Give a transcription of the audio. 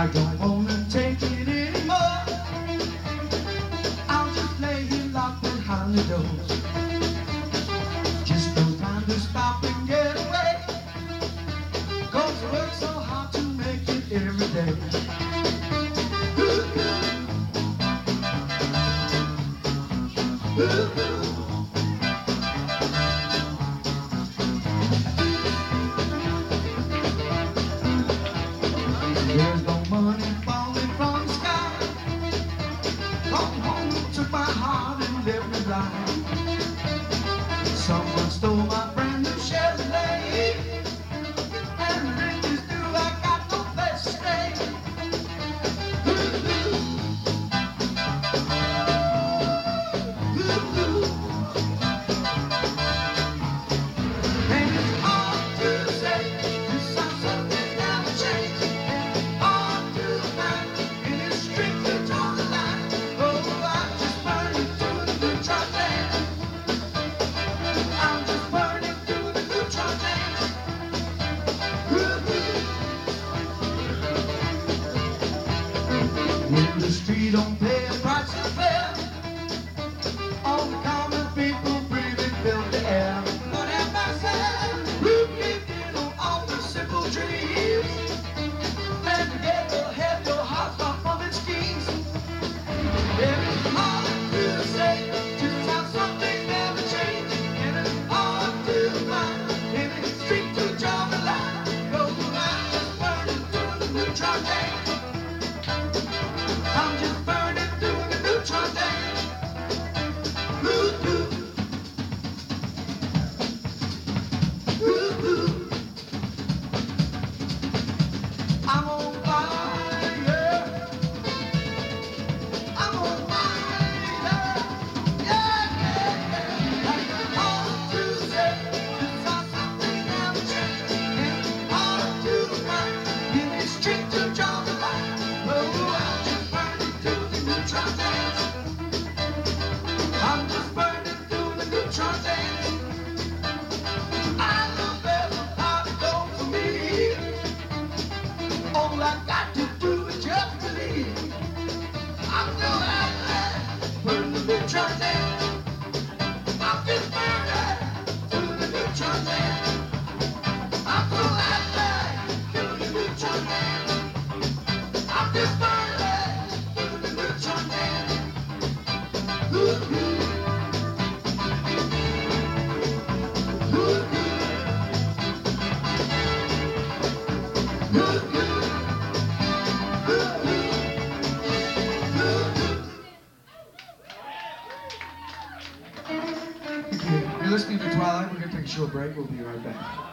don't wanna take it anymore. I'll just lay here locked behind the doors. Just no time to stop and get away. 'Cause I work so hard to make it every day. There's no money falling from the sky. Come home, took my heart and left me blind. Someone stole my brand new Chevrolet, and the rent is due, I got no place to stay. And it's hard to say, just how something never changed. And it's hard to find, and it's strictly drawn the line. Oh, I'm just burning through the neutron dance. I'm just burning through the neutron dance. When the street don't pay a price of fare, all the common people breathing filthy air. Lord have mercy, who lived in all the simple dreams, and together have your heart far from its schemes. It's hard to say just how something never changed, and it's hard to find any street to draw the line. Oh, I'm just burning through the neutron dance. I'm just burning through the neutron dance. Ooh, ooh. Ooh, ooh. I'm on fire. I'm on fire. Yeah, yeah, yeah. Like it's hard to say just how something never changed, and it's hard to find any street to draw the line. Oh, I'm just burning through the neutron dance. I'm just burning through the neutron dance. I know there's a part to go for me. All I got to do is just believe. I'm gonna have that burn the neutron dance. I'm just burning through the neutron dance. I'm gonna have that through the neutron dance. I'm just burning through the neutron dance. Ooh, ooh. Ooh, ooh. Ooh, ooh. Ooh, ooh. You're listening to Twilight. We're going to take a short break. We'll be right back.